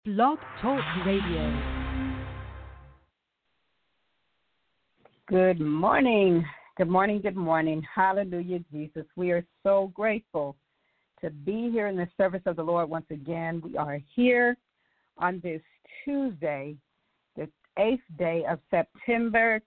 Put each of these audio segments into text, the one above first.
Blog Talk Radio. Good morning. Good morning. Good morning. Hallelujah, Jesus. We are so grateful to be here in the service of the Lord once again. We are here on this Tuesday, the 8th day of September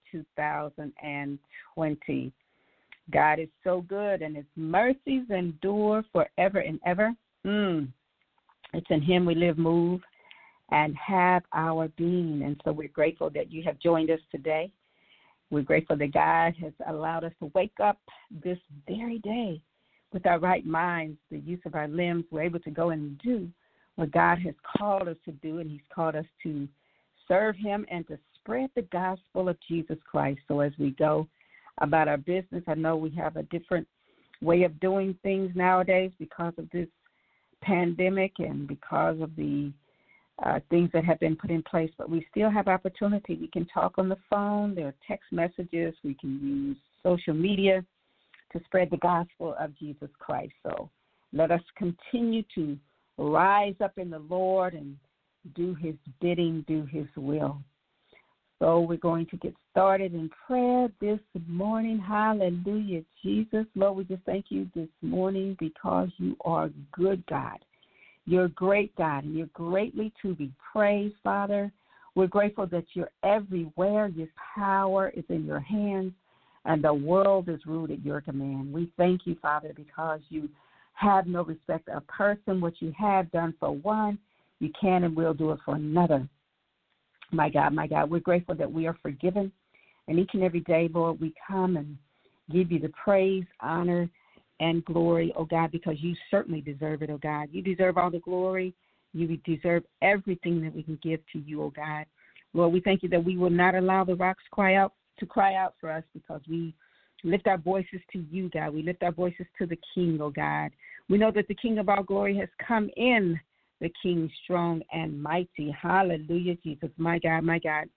2020. God is so good, and His mercies endure forever and ever. It's in Him we live, move, and have our being. And so we're grateful that you have joined us today. We're grateful that God has allowed us to wake up this very day with our right minds, the use of our limbs. We're able to go and do what God has called us to do, and He's called us to serve Him and to spread the gospel of Jesus Christ. So as we go about our business, I know we have a different way of doing things nowadays because of this pandemic and because of the things that have been put in place, but we still have opportunity. We can talk on the phone. There are text messages. We can use social media to spread the gospel of Jesus Christ. So let us continue to rise up in the Lord and do His bidding, do His will. So we're going to get started in prayer this morning. Hallelujah, Jesus. Lord, we just thank you this morning because you are good, God. You're a great God, and you're greatly to be praised, Father. We're grateful that you're everywhere. Your power is in your hands, and the world is ruled at your command. We thank you, Father, because you have no respect of person. What you have done for one, you can and will do it for another. My God, we're grateful that we are forgiven. And each and every day, Lord, we come and give you the praise, honor, and glory, oh God, because you certainly deserve it, oh God. You deserve all the glory. You deserve everything that we can give to you, oh God. Lord, we thank you that we will not allow the rocks cry out for us because we lift our voices to you, God. We lift our voices to the King, oh God. We know that the King of all glory has come in, the King strong and mighty. Hallelujah, Jesus. My God, my God.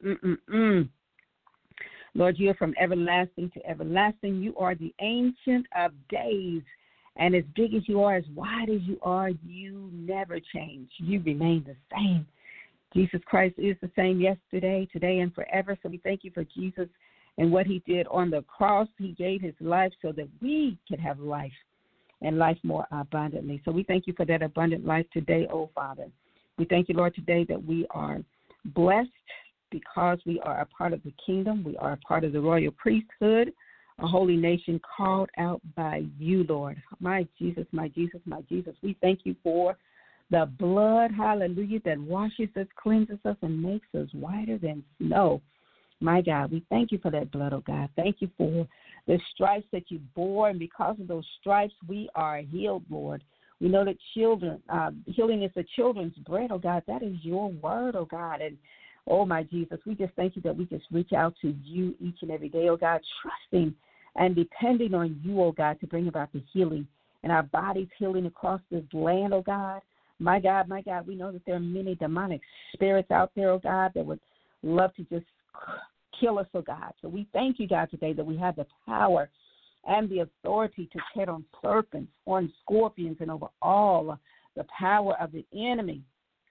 Lord, you are from everlasting to everlasting. You are the Ancient of Days. And as big as you are, as wide as you are, you never change. You remain the same. Jesus Christ is the same yesterday, today, and forever. So we thank you for Jesus and what He did on the cross. He gave His life so that we could have life and life more abundantly. So we thank you for that abundant life today, oh Father. We thank you, Lord, today that we are blessed because we are a part of the kingdom. We are a part of the royal priesthood, a holy nation called out by you, Lord. My Jesus, my Jesus, my Jesus. We thank you for the blood, hallelujah, that washes us, cleanses us, and makes us whiter than snow. My God, we thank you for that blood, oh God. Thank you for the stripes that you bore, and because of those stripes, we are healed, Lord. We know that healing is the children's bread, oh God. That is your word, oh God. And oh, my Jesus, we just thank you that we just reach out to you each and every day, oh God, trusting and depending on you, oh God, to bring about the healing and our bodies healing across this land, oh God. My God, we know that there are many demonic spirits out there, oh God, that would love to just kill us, oh God. So we thank you, God, today that we have the power and the authority to tread on serpents, on scorpions, and over all the power of the enemy.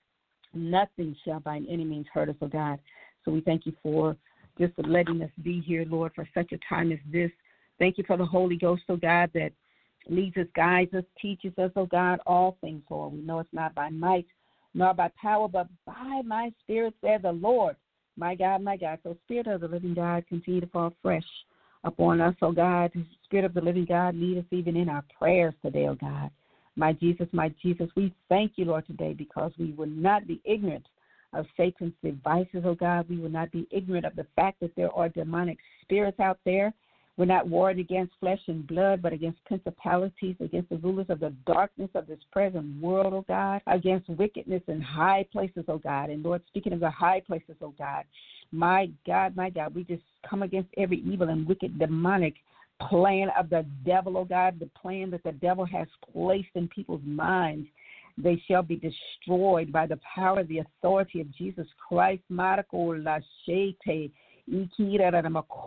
Nothing shall by any means hurt us, oh God. So we thank you for just letting us be here, Lord, for such a time as this. Thank you for the Holy Ghost, oh God, that leads us, guides us, teaches us, oh God, all things, Lord. We know it's not by might nor by power, but by my spirit, said the Lord. My God, my God. So Spirit of the living God, continue to fall fresh upon us, oh God. Spirit of the living God, lead us even in our prayers today, oh God. My Jesus, we thank you, Lord, today because we will not be ignorant of Satan's devices, oh God. We will not be ignorant of the fact that there are demonic spirits out there. We're not warring against flesh and blood, but against principalities, against the rulers of the darkness of this present world, oh God, against wickedness in high places, oh God. And Lord, speaking of the high places, oh God, my God, we just come against every evil and wicked demonic plan of the devil, oh God, the plan that the devil has placed in people's minds. They shall be destroyed by the power and the authority of Jesus Christ.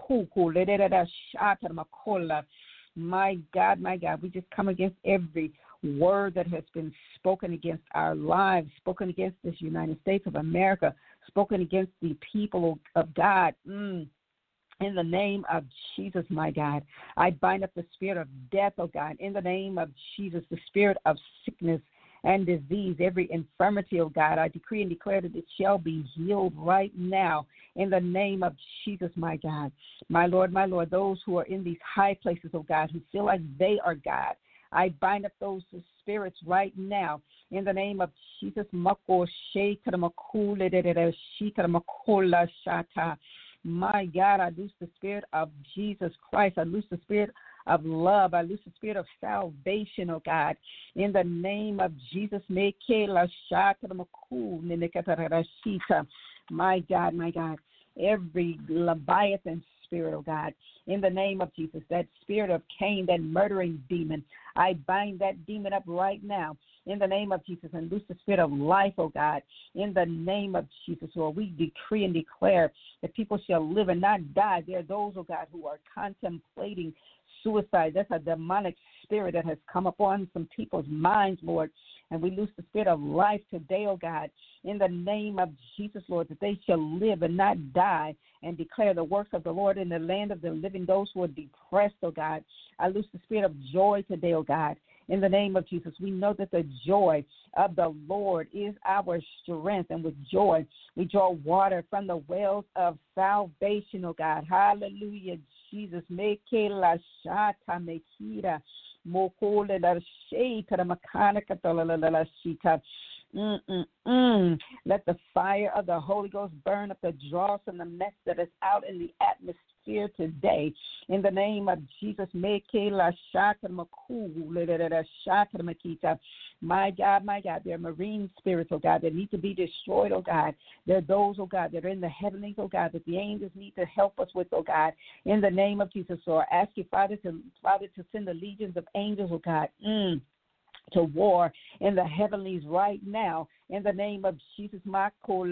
My God, we just come against every word that has been spoken against our lives, spoken against this United States of America, spoken against the people of God. In the name of Jesus, my God, I bind up the spirit of death, oh God. In the name of Jesus, the spirit of sickness and disease, every infirmity, oh God, I decree and declare that it shall be healed right now in the name of Jesus, my God. My Lord, those who are in these high places, oh God, who feel like they are God, I bind up those spirits right now in the name of Jesus. My God, I loose the spirit of Jesus Christ. I loose the spirit of love. I loose the spirit of salvation, oh God. In the name of Jesus. My God. Every Leviathan spirit, oh God. In the name of Jesus. That spirit of Cain, that murdering demon. I bind that demon up right now. In the name of Jesus, and loose the spirit of life, oh God. In the name of Jesus, Lord, we decree and declare that people shall live and not die. There are those, oh God, who are contemplating suicide. That's a demonic spirit that has come upon some people's minds, Lord. And we loose the spirit of life today, oh God, in the name of Jesus, Lord, that they shall live and not die and declare the works of the Lord in the land of the living. Those who are depressed, oh God, I loose the spirit of joy today, oh God. In the name of Jesus, we know that the joy of the Lord is our strength. And with joy, we draw water from the wells of salvation, oh God. Hallelujah, Jesus. Let the fire of the Holy Ghost burn up the dross and the mess that is out in the atmosphere today. In the name of Jesus. My God, there are marine spirits, oh God, that need to be destroyed, oh God. There are those, oh God, that are in the heavenlies, oh God, that the angels need to help us with, oh God. In the name of Jesus, so I ask you, Father, to send the legions of angels, oh God, to war in the heavenlies right now. In the name of Jesus. In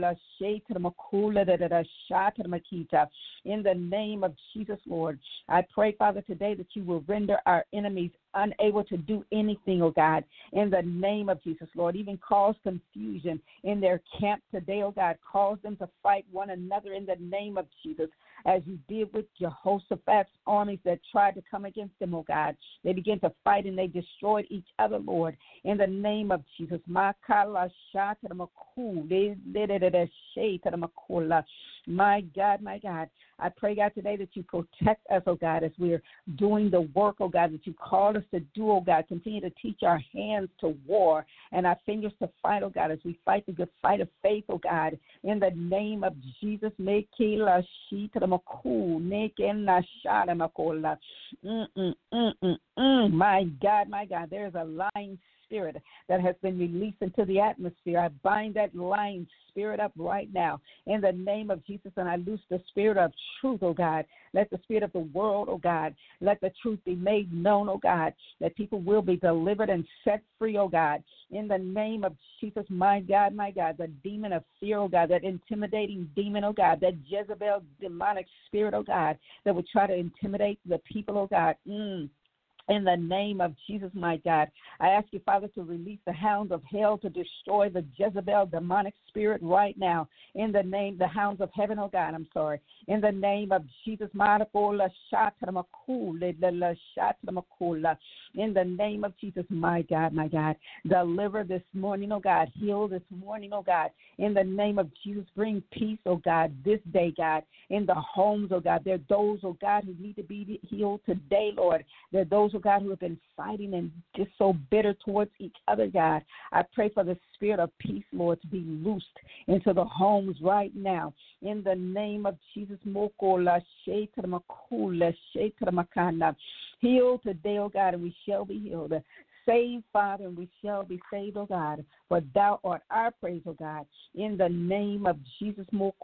the name of Jesus, Lord, I pray, Father, today that you will render our enemies unable to do anything, oh God, in the name of Jesus, Lord. Even cause confusion in their camp today, oh God. Cause them to fight one another in the name of Jesus, as you did with Jehoshaphat's armies that tried to come against them, oh God. They began to fight and they destroyed each other, Lord, in the name of Jesus. My God, I pray, God, today that you protect us, oh God, as we're doing the work, oh God, that you called us to do, oh God. Continue to teach our hands to war and our fingers to fight, oh God, as we fight the good fight of faith, oh God, in the name of Jesus. My God, there is a lying spirit that has been released into the atmosphere. I bind that lying spirit up right now in the name of Jesus, and I loose the spirit of truth, oh God. Let the spirit of the world, oh God, let the truth be made known, oh God, that people will be delivered and set free, oh God, in the name of Jesus. My God, the demon of fear, oh God, that intimidating demon, oh God, that Jezebel demonic spirit, oh God, that would try to intimidate the people, oh God. In the name of Jesus, my God, I ask you, Father, to release the hounds of hell to destroy the Jezebel demonic spirit right now. In the name, the hounds of heaven, oh God, I'm sorry. In the name of Jesus, in the name of Jesus, my God, deliver this morning, oh God, heal this morning, oh God. In the name of Jesus, bring peace, oh God, this day, God, in the homes, oh God. There are those, oh God, who need to be healed today, Lord. There are those, oh God, who have been fighting and just so bitter towards each other, God. I pray for the spirit of peace, Lord, to be loosed into the homes right now. In the name of Jesus. Heal today, oh God, and we shall be healed. Save, Father, and we shall be saved, oh God, for thou art our praise, oh God. In the name of Jesus.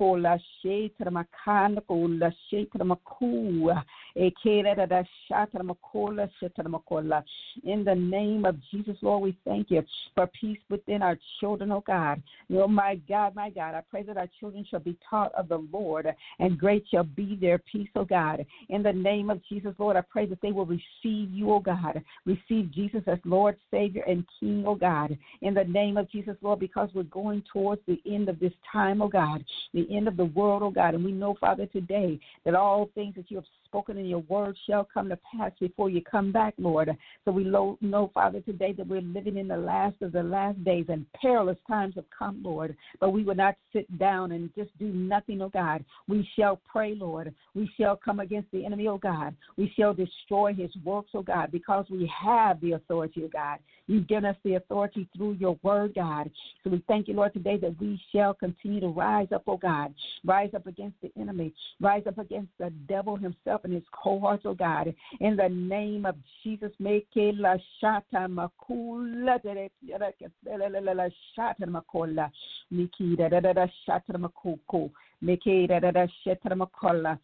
In the name of Jesus, Lord, we thank you for peace within our children, oh God. Oh, my God, I pray that our children shall be taught of the Lord, and great shall be their peace, oh God. In the name of Jesus, Lord, I pray that they will receive you, oh God, receive Jesus as Lord Lord, Savior, and King, oh God. In the name of Jesus, Lord, because we're going towards the end of this time, oh God, the end of the world, oh God. And we know, Father, today that all things that you have spoken in your word shall come to pass before you come back, Lord. So we know, Father, today that we're living in the last of the last days, and perilous times have come, Lord. But we will not sit down and just do nothing, oh God. We shall pray, Lord. We shall come against the enemy, oh God. We shall destroy his works, oh God, because we have the authority, oh God. You've given us the authority through your word, God. So we thank you, Lord, today that we shall continue to rise up, oh God. Rise up against the enemy. Rise up against the devil himself and his cohorts, oh God. In the name of Jesus, make la shata makula la shata makola miki da shata makuku miki da shata makola.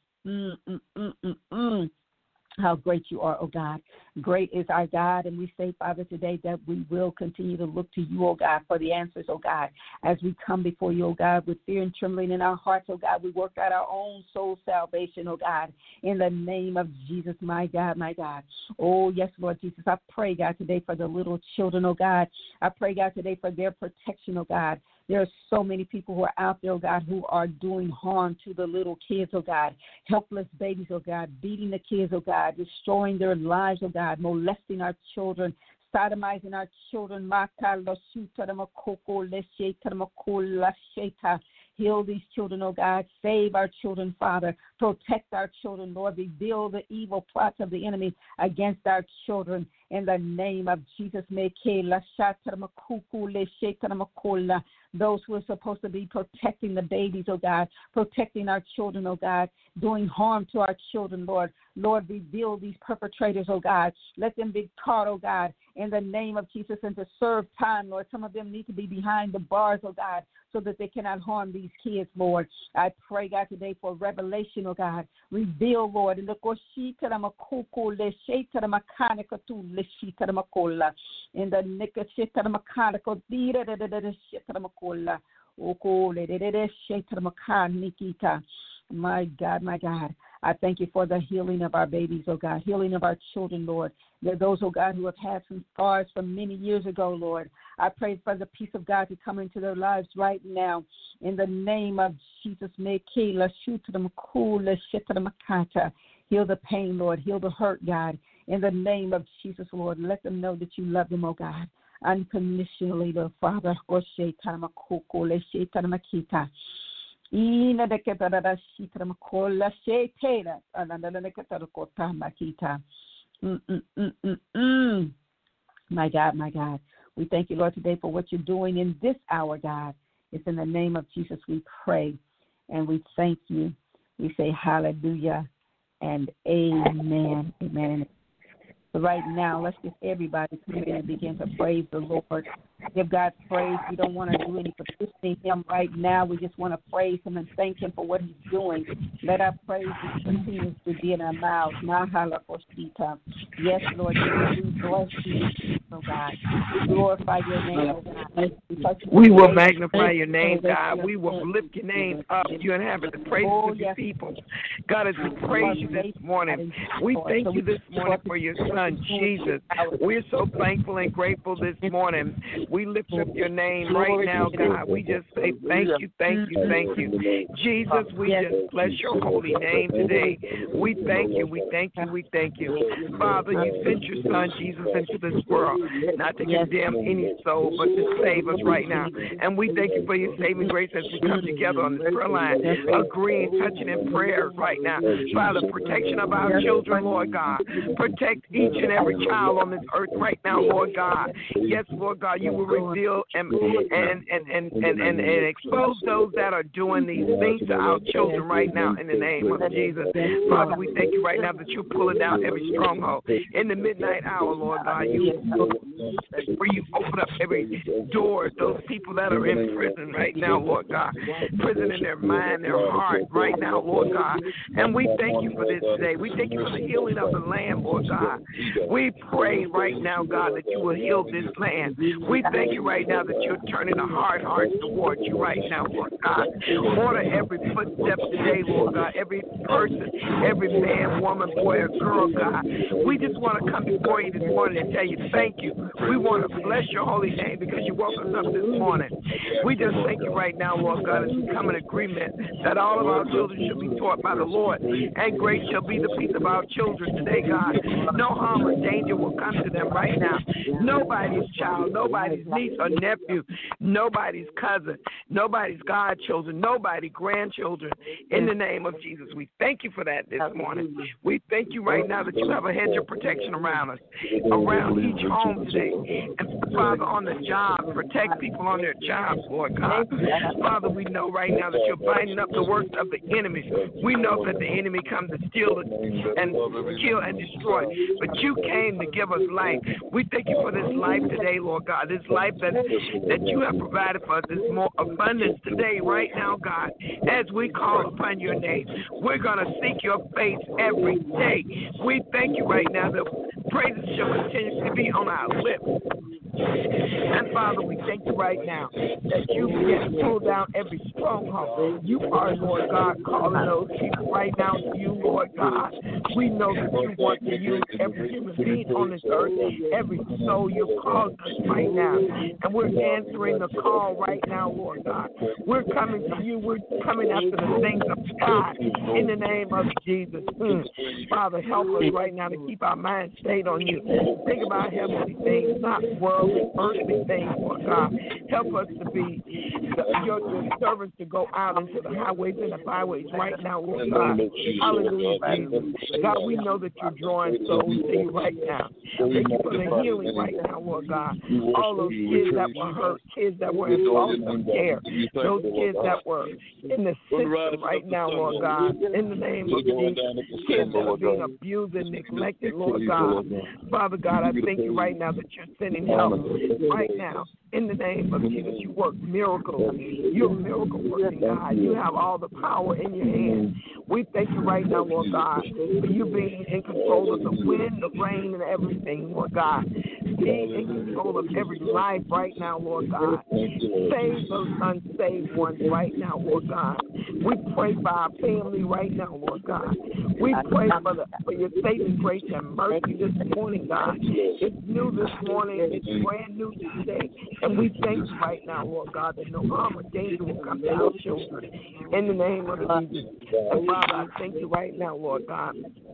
How great you are, oh God. Great is our God. And we say, Father, today that we will continue to look to you, oh God, for the answers, oh God, as we come before you, oh God, with fear and trembling in our hearts, oh God. We work out our own soul salvation, oh God, in the name of Jesus, my God, my God. Oh, yes, Lord Jesus. I pray, God, today for the little children, oh God. I pray, God, today for their protection, oh God. There are so many people who are out there, oh God, who are doing harm to the little kids, oh God. Helpless babies, oh God, beating the kids, oh God, destroying their lives, oh God, molesting our children, sodomizing our children. Heal these children, oh God. Save our children, Father. Protect our children, Lord. Reveal the evil plots of the enemy against our children. In the name of Jesus, those who are supposed to be protecting the babies, oh God, protecting our children, oh God, doing harm to our children, Lord. Lord, reveal these perpetrators, oh God. Let them be caught, oh God, in the name of Jesus, and to serve time, Lord. Some of them need to be behind the bars, oh God, so that they cannot harm these kids, Lord. I pray, God, today for revelation, oh God. Reveal, Lord, in the my God, my God. I thank you for the healing of our babies, oh God, healing of our children, Lord. There are those, oh God, who have had some scars from many years ago, Lord. I pray for the peace of God to come into their lives right now. In the name of Jesus, heal the pain, Lord. Heal the hurt, God. In the name of Jesus, Lord, let them know that you love them, oh God, unconditionally, Lord Father. My God, my God. We thank you, Lord, today for what you're doing in this hour, God. It's in the name of Jesus we pray, and we thank you. We say hallelujah and amen. Amen. So right now, let's just everybody come in and begin to praise the Lord. Give God praise. We don't want to do any petitioning him right now. We just want to praise him and thank him for what he's doing. Let our praise continue to be in our mouths. Yes, Lord, we bless you, oh God. We glorify your name, oh God. We will magnify your name, God. We will lift your name up. You inhabit the praises of your people. God, as we praise you this morning, we thank you this morning for your son, Jesus. We're so thankful and grateful this morning. We lift up your name right now, God. We just say thank you, thank you, thank you. Jesus, we just bless your holy name today. We thank you, we thank you, we thank you. Father, you sent your son, Jesus, into this world, not to condemn any soul, but to save us right now. And we thank you for your saving grace as we come together on this prayer line, agreeing, touching in prayers right now. Father, protection of our children, Lord God. Protect each and every child on this earth right now, Lord God. Yes, Lord God, you will reveal and expose those that are doing these things to our children right now in the name of Jesus. Father, we thank you right now that you're pulling down every stronghold in the midnight hour, Lord God. Where you open up every door, those people that are in prison right now, Lord God. Prison in their mind, their heart right now, Lord God. And we thank you for this today. We thank you for the healing of the land, Lord God. We pray right now, God, that you will heal this land. We thank you right now that you're turning the hard hearts towards you right now, Lord God. Order every footstep today, Lord God, every person, every man, woman, boy, or girl, God. We just want to come before you this morning and tell you thank you. We want to bless your holy name because you woke us up this morning. We just thank you right now, Lord God, as we come in agreement that all of our children should be taught by the Lord, and great shall be the peace of our children today, God. No harm or danger will come to them right now. Nobody's child, nobody's niece or nephew, nobody's cousin, nobody's godchildren, nobody's grandchildren. In the name of Jesus, we thank you for that this morning. We thank you right now that you have a hedge of protection around us, around each home today. And Father, on the job, protect people on their jobs, Lord God. Father, we know right now that you're binding up the works of the enemy. We know that the enemy comes to steal and kill and destroy, but you came to give us life. We thank you for this life today, Lord God, this life that you have provided for us, this more abundance today, right now, God, as we call upon your name. We're going to seek your face every day. We thank you right now that praises shall continue to be on our lips. And Father, we thank you right now that you begin to pull down every stronghold. You are, Lord God, calling those people right now to you, Lord God. We know that you want to use every human being on this earth, every soul you've called us right now. And we're answering the call right now, Lord God. We're coming to you. We're coming after the things of God in the name of Jesus. Father, help us right now to keep our minds stayed on you. Think about heavenly things, not worldly, earthly things, Lord God. Help us to be your servants to go out into the highways and the byways right now, Lord God. Hallelujah, Jesus. God, we know that you're drawing souls to you right now. Thank you for the healing right now, Lord God. All those kids that were hurt, kids that were in foster care, those kids that were in the system right now, Lord God, in the name of Jesus, kids that are being abused and neglected, Lord God. Father God, I thank you right now that you're sending help right now. In the name of Jesus, you work miracles. You're a miracle working God. You have all the power in your hands. We thank you right now, Lord God, for you being in control of the wind, the rain, and everything, Lord God. Being in control of every life right now, Lord God. Save those unsaved ones right now, Lord God. We pray for our family right now, Lord God. We pray for your saving grace and mercy this morning, God. It's new this morning. It's brand new today. And we thank you right now, Lord God, that no harm or danger will come to our children. In the name of Jesus. And Father, I thank you right now, Lord God,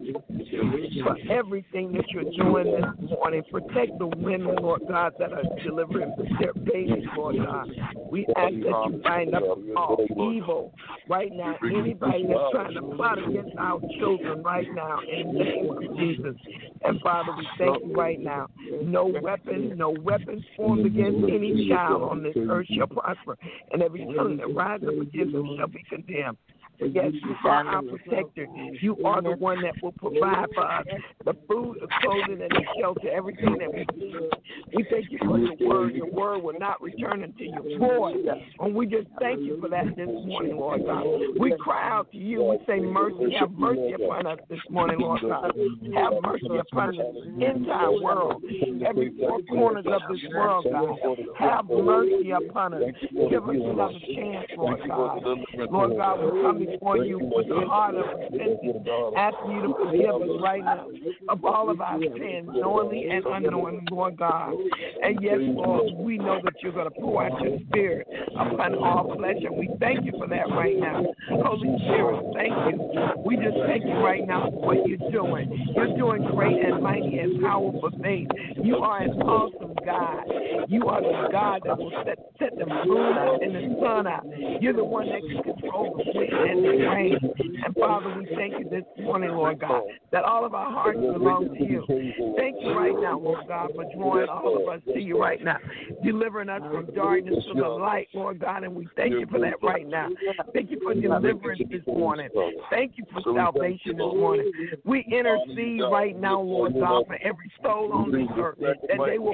for everything that you're doing this morning. Protect the women, Lord God, that are delivering their babies, Lord God. We ask that you bind up all evil right now. Anybody that's trying to plot against our children right now, in the name of Jesus. And Father, we thank you right now. No weapons formed against any child on this earth shall prosper, and every tongue that rises up against them shall be condemned. Yes, you are our protector. You are the one that will provide for us the food, the clothing, and the shelter, everything that we need. We thank you for your word. Your word will not return unto you void. And we just thank you for that this morning, Lord God. We cry out to you. We say mercy. Have mercy upon us this morning, Lord God. Have mercy upon the entire world, every four corners of this world, God. Have mercy upon us. Give us another chance, Lord God. Lord God, we come before you with a heart of repentance, asking you to forgive us right now of all of our sins, knowingly and unknowingly, Lord God. And yes, Lord, we know that you're going to pour out your spirit upon all flesh, and we thank you for that right now. Holy Spirit, thank you. We just thank you right now for what you're doing. You're doing great and mighty and powerful things. You are an awesome God. You are the God that will set the moon out and the sun out. You're the one that can control the wind and the rain. And Father, we thank you this morning, Lord God, that all of our hearts belong to you. Thank you right now, Lord God, for drawing all of us to you right now, delivering us from darkness to the light, Lord God, and we thank you for that right now. Thank you for deliverance this morning. Thank you for salvation this morning. We intercede right now, Lord God, for every soul on this earth, that they will be coming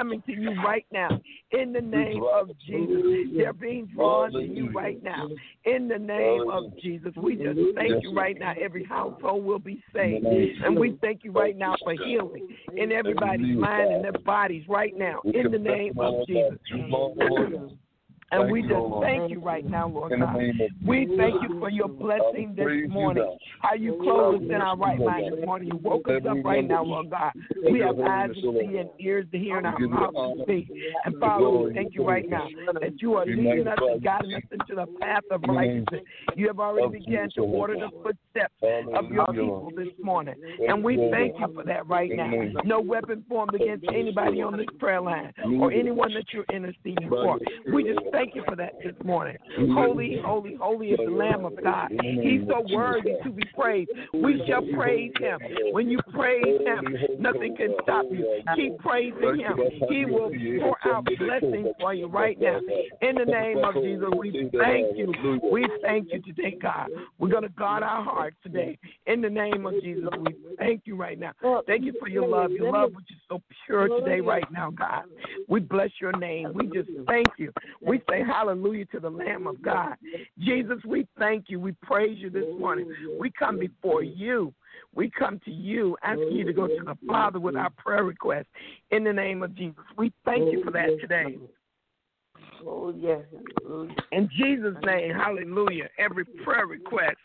coming to you right now in the name of Jesus. They're being drawn to you right now in the name of Jesus. We just thank you right now. Every household will be saved. And we thank you right now for healing in everybody's mind and their bodies right now in the name of Jesus. And we just thank you right now, Lord God. We thank you for your blessing this morning. How you clothed us in our right mind this morning. You woke us up right now, Lord God. We have eyes to see and ears to hear and our mouths to speak. And Father, we thank you right now that you are leading us and guiding us into the path of righteousness. You have already begun to order the footsteps of your people this morning. And we thank you for that right now. No weapon formed against anybody on this prayer line or anyone that you're interceding for. We just thank you for that this morning. Holy, holy, holy is the Lamb of God. He's so worthy to be praised. We shall praise him. When you praise him, nothing can stop you. Keep praising him. He will pour out blessings for you right now. In the name of Jesus, we thank you. We thank you today, God. We're going to guard our hearts today. In the name of Jesus, we thank you right now. Thank you for your love which is so pure today right now, God. We bless your name. We just thank you. We say hallelujah to the Lamb of God. Jesus, we thank you. We praise you this morning. We come before you. We come to you asking you to go to the Father with our prayer request in the name of Jesus. We thank you for that today. Oh, yes. In Jesus' name, hallelujah. Every prayer request,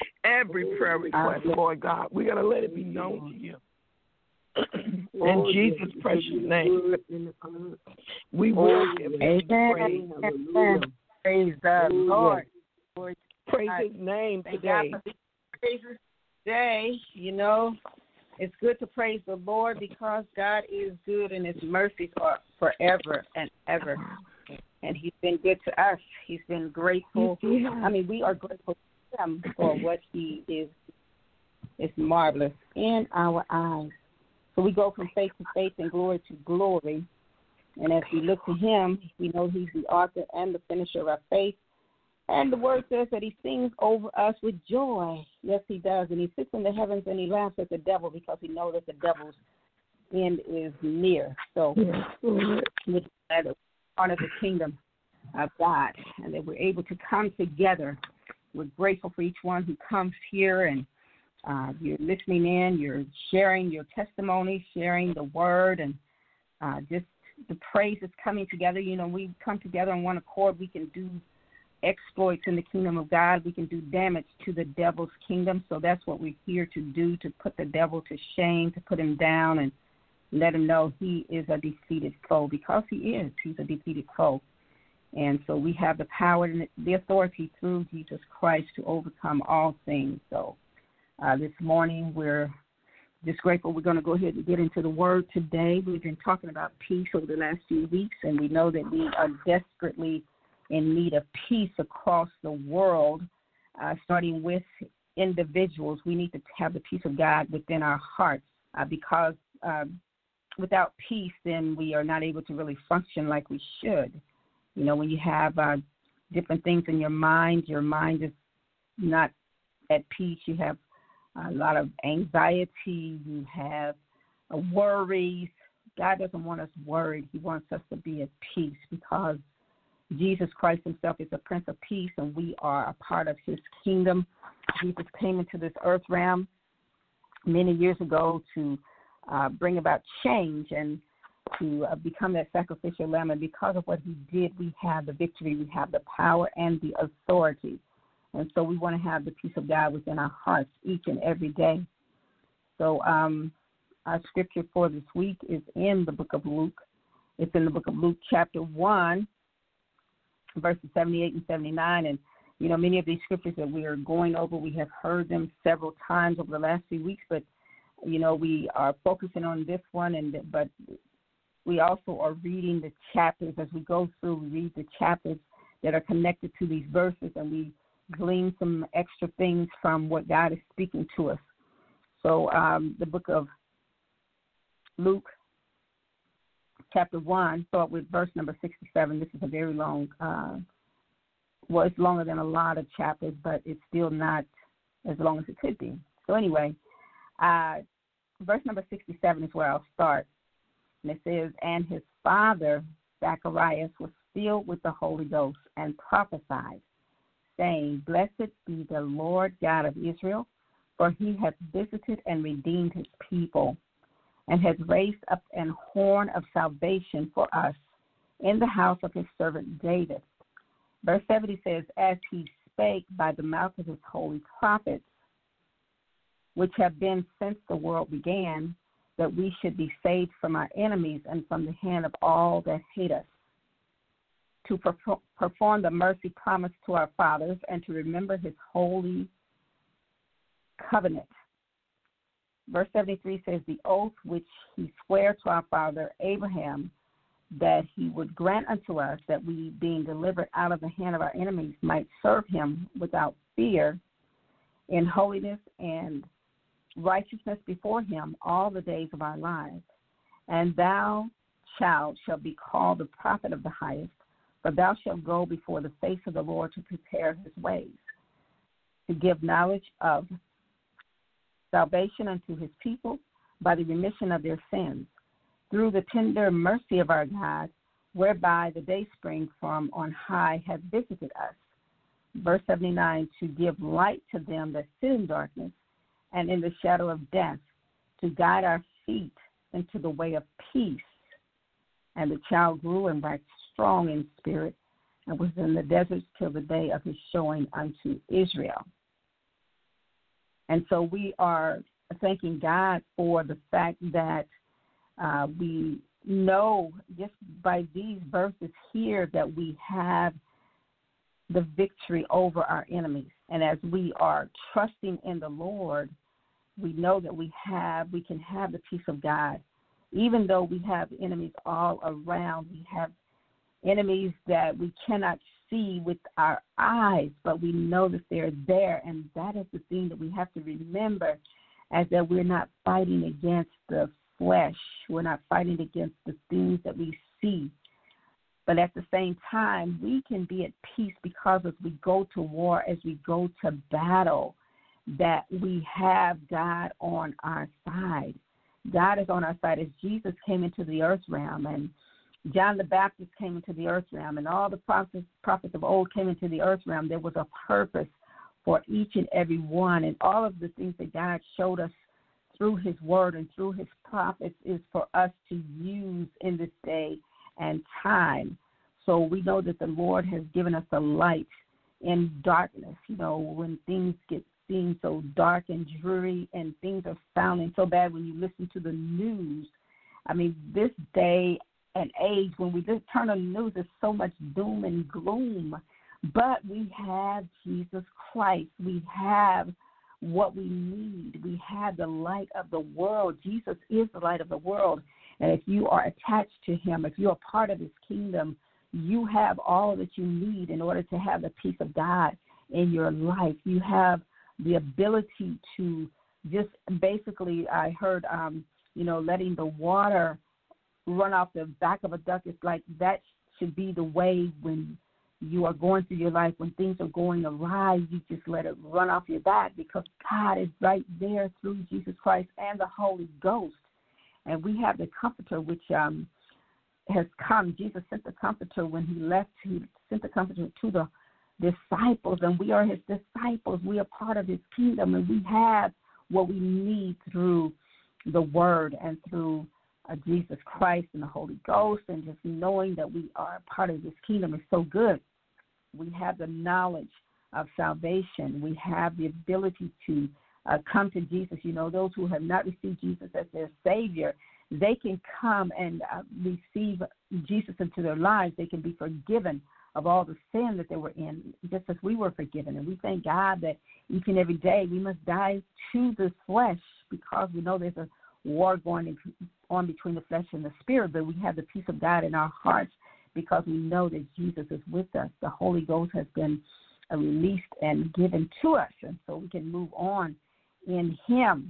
Lord God, we're going to let it be known to you. In Jesus' precious name, we will give him praise. Praise the Lord. Praise his name today. Praise his day. You know, it's good to praise the Lord because God is good and his mercies are forever and ever. And he's been good to us. He's been grateful. I mean, we are grateful to him for what he is. It's marvelous in our eyes. So we go from faith to faith and glory to glory. And as we look to him, we know he's the author and the finisher of our faith. And the word says that he sings over us with joy. Yes, he does. And he sits in the heavens and he laughs at the devil because he knows that the devil's end is near. So we're part of the kingdom of God and that we're able to come together. We're grateful for each one who comes here and you're listening in, you're sharing your testimony, sharing the word, and just the praise is coming together. You know, we come together on one accord. We can do exploits in the kingdom of God. We can do damage to the devil's kingdom. So that's what we're here to do, to put the devil to shame, to put him down and let him know he is a defeated foe because he is. He's a defeated foe. And so we have the power and the authority through Jesus Christ to overcome all things. So this morning, we're just grateful. We're going to go ahead and get into the word today. We've been talking about peace over the last few weeks, and we know that we are desperately in need of peace across the world, starting with individuals. We need to have the peace of God within our hearts because without peace, then we are not able to really function like we should. You know, when you have different things in your mind is not at peace. You have a lot of anxiety, you have worries. God doesn't want us worried. He wants us to be at peace because Jesus Christ himself is the Prince of Peace, and we are a part of his kingdom. Jesus came into this earth realm many years ago to bring about change and to become that sacrificial lamb. And because of what he did, we have the victory, we have the power and the authority. And so we want to have the peace of God within our hearts each and every day. So our scripture for this week is in the book of Luke. It's in the book of Luke, chapter 1, verses 78 and 79. And, you know, many of these scriptures that we are going over, we have heard them several times over the last few weeks. But, you know, we are focusing on this one, but we also are reading the chapters as we go through. We read the chapters that are connected to these verses, and we glean some extra things from what God is speaking to us. So the book of Luke, chapter 1, start with verse number 67. This is a very long, it's longer than a lot of chapters, but it's still not as long as it could be. So anyway, verse number 67 is where I'll start. And it says, and his father, Zacharias, was filled with the Holy Ghost and prophesied, saying, Blessed be the Lord God of Israel, for he hath visited and redeemed his people, and hath raised up an horn of salvation for us in the house of his servant David. Verse 70 says, As he spake by the mouth of his holy prophets, which have been since the world began, that we should be saved from our enemies and from the hand of all that hate us, to perform the mercy promised to our fathers, and to remember his holy covenant. Verse 73 says, The oath which he sware to our father Abraham, that he would grant unto us, that we, being delivered out of the hand of our enemies, might serve him without fear, in holiness and righteousness before him all the days of our lives. And thou, child, shalt be called the prophet of the highest, for thou shalt go before the face of the Lord to prepare his ways, to give knowledge of salvation unto his people by the remission of their sins, through the tender mercy of our God, whereby the dayspring from on high hath visited us. Verse 79, to give light to them that sit in darkness and in the shadow of death, to guide our feet into the way of peace. And the child grew and waxed strong in spirit, and was in the desert till the day of his showing unto Israel. And so we are thanking God for the fact that we know just by these verses here that we have the victory over our enemies. And as we are trusting in the Lord, we know that we can have the peace of God. Even though we have enemies all around, we have enemies that we cannot see with our eyes, but we know that they're there. And that is the thing that we have to remember, as that we're not fighting against the flesh. We're not fighting against the things that we see. But at the same time, we can be at peace because as we go to war, as we go to battle, that we have God on our side. God is on our side. As Jesus came into the earth realm, and John the Baptist came into the earth realm, and all the prophets of old came into the earth realm, there was a purpose for each and every one. And all of the things that God showed us through his word and through his prophets is for us to use in this day and time. So we know that the Lord has given us a light in darkness. You know, when things seem so dark and dreary and things are sounding so bad when you listen to the news. I mean, this day and age, when we just turn on the news, there's so much doom and gloom. But we have Jesus Christ. We have what we need. We have the light of the world. Jesus is the light of the world. And if you are attached to him, if you're a part of his kingdom, you have all that you need in order to have the peace of God in your life. You have the ability to just basically, I heard, letting the water run off the back of a duck. It's like that should be the way when you are going through your life, when things are going awry, you just let it run off your back, because God is right there through Jesus Christ and the Holy Ghost. And we have the Comforter, which has come. Jesus sent the Comforter when he left. He sent the Comforter to the disciples, and we are his disciples. We are part of his kingdom, and we have what we need through the Word and through Jesus Christ and the Holy Ghost, and just knowing that we are part of this kingdom is so good. We have the knowledge of salvation. We have the ability to come to Jesus. You know, those who have not received Jesus as their Savior, they can come and receive Jesus into their lives. They can be forgiven of all the sin that they were in, just as we were forgiven. And we thank God that each and every day we must die to the flesh, because we know there's a war going on between the flesh and the spirit, but we have the peace of God in our hearts because we know that Jesus is with us. The Holy Ghost has been released and given to us, and so we can move on in him.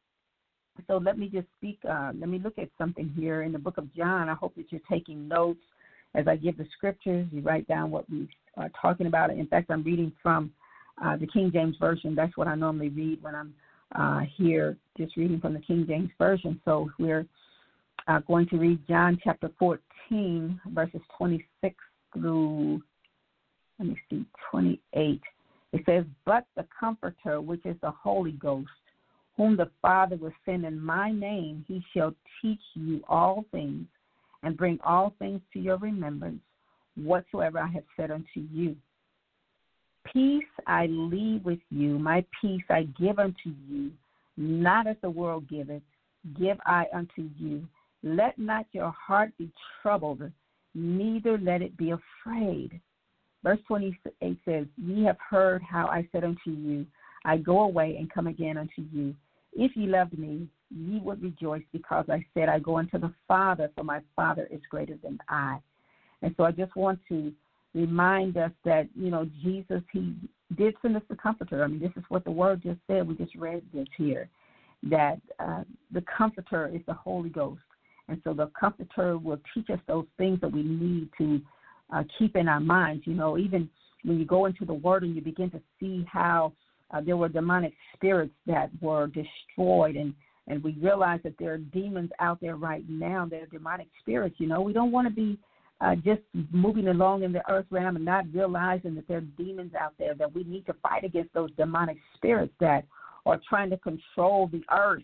So let me just let me look at something here in the book of John. I hope that you're taking notes as I give the scriptures. You write down what we are talking about. In fact, I'm reading from the King James Version. That's what I normally read when I'm here, just reading from the King James Version. So we're going to read John chapter 14, verses 26 through, 28. It says, "But the Comforter, which is the Holy Ghost, whom the Father will send in my name, he shall teach you all things and bring all things to your remembrance, whatsoever I have said unto you. Peace I leave with you, my peace I give unto you, not as the world giveth, give I unto you. Let not your heart be troubled, neither let it be afraid." Verse 28 says, "Ye have heard how I said unto you, I go away and come again unto you. If ye loved me, ye would rejoice, because I said, I go unto the Father, for my Father is greater than I." And so I just want to remind us that, Jesus, he did send us the Comforter. This is what the Word just said. We just read this here, that the Comforter is the Holy Ghost. And so the Comforter will teach us those things that we need to keep in our minds. Even when you go into the Word and you begin to see how there were demonic spirits that were destroyed, and we realize that there are demons out there right now. There are demonic spirits. We don't want to be just moving along in the earth realm and not realizing that there are demons out there, that we need to fight against those demonic spirits that are trying to control the earth.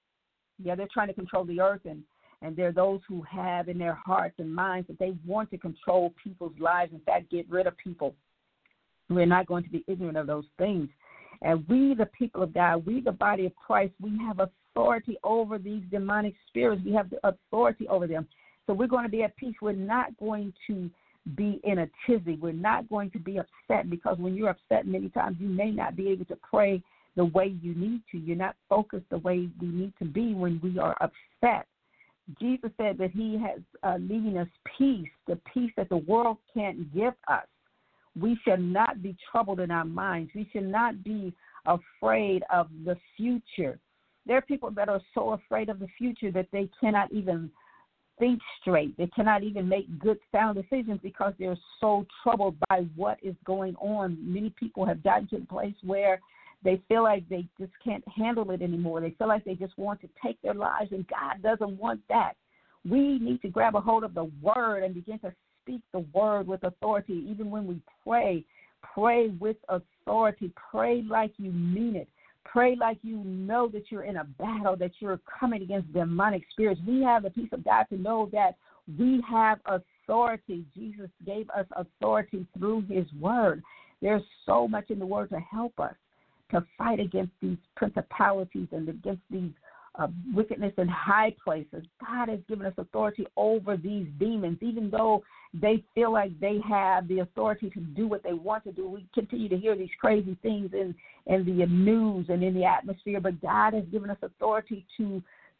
Yeah, they're trying to control the earth, and there are those who have in their hearts and minds that they want to control people's lives, in fact, get rid of people. We're not going to be ignorant of those things. And we, the people of God, we, the body of Christ, we have authority over these demonic spirits. We have the authority over them. So we're going to be at peace. We're not going to be in a tizzy. We're not going to be upset, because when you're upset, many times you may not be able to pray the way you need to. You're not focused the way we need to be when we are upset. Jesus said that he has leaving us peace, the peace that the world can't give us. We should not be troubled in our minds. We should not be afraid of the future. There are people that are so afraid of the future that they cannot even think straight. They cannot even make good, sound decisions, because they're so troubled by what is going on. Many people have gotten to the place where they feel like they just can't handle it anymore. They feel like they just want to take their lives, and God doesn't want that. We need to grab a hold of the Word and begin to speak the Word with authority. Even when we pray with authority. Pray like you mean it. Pray like you know that you're in a battle, that you're coming against demonic spirits. We have the peace of God to know that we have authority. Jesus gave us authority through his word. There's so much in the word to help us to fight against these principalities and against these wickedness in high places. God has given us authority over these demons. Even though they feel like they have the authority to do what they want to do, we continue to hear these crazy things in the news and in the atmosphere, but God has given us authority to